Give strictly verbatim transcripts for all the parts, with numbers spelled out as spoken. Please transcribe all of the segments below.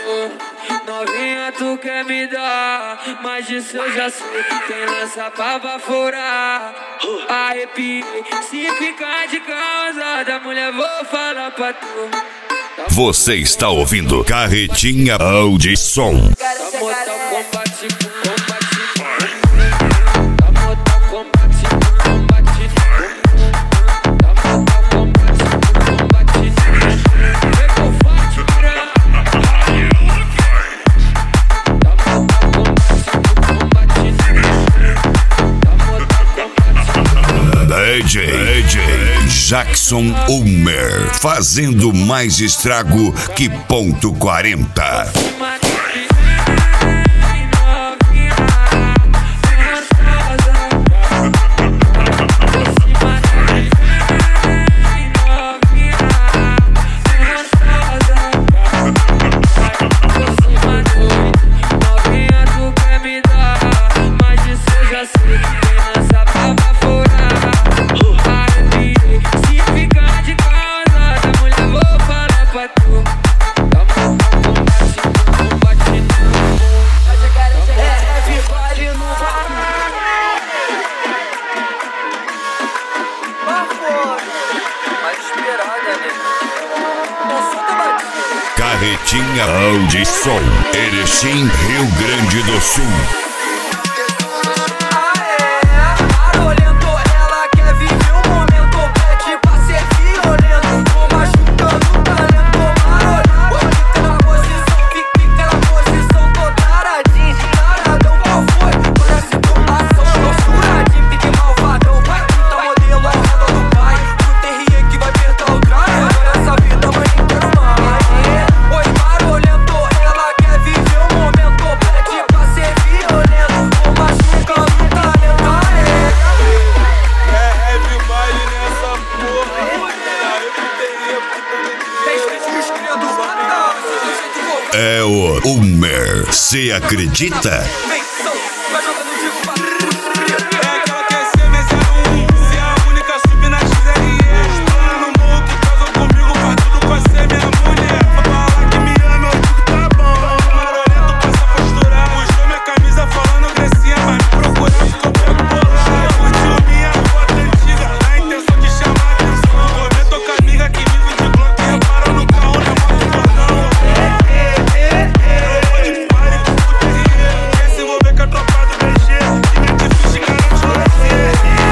Novinha, tu quer me dar, mas disso eu já sei. Tem lança pra baforar. Arrepiei, se ficar de causada, mulher, vou falar pra tu. Você está ouvindo Carretinha Audição. Tá mortal combate, combate. Tá mortal combate, combate. Tá mortal combate, combate. Vem com forte, piranha. Tá mortal combate, combate. Tá mortal combate. D J, D J Jackson Ulmer, fazendo mais estrago que ponto quarenta. Carretinha Audição, Erechim, Rio Grande do Sul. É o Ulmer, cê acredita?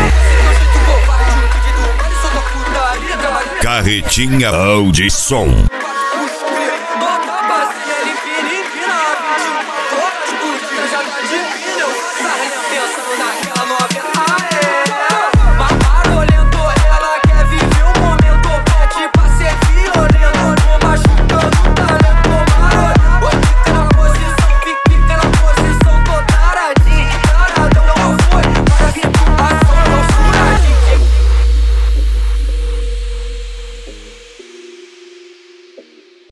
Carretinha Audição.